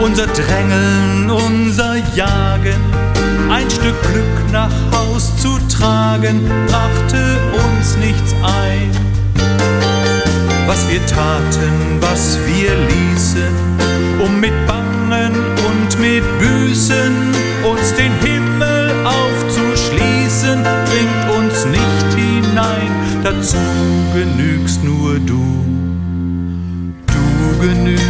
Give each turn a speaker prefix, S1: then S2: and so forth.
S1: Unser Drängeln, unser Jagen, ein Stück Glück nach Haus zu tragen, brachte uns nichts ein. Was wir taten, was wir ließen, um mit Bangen und mit Büßen uns den Himmel aufzuschließen, bringt uns nicht hinein, dazu genügst nur du. Du genügst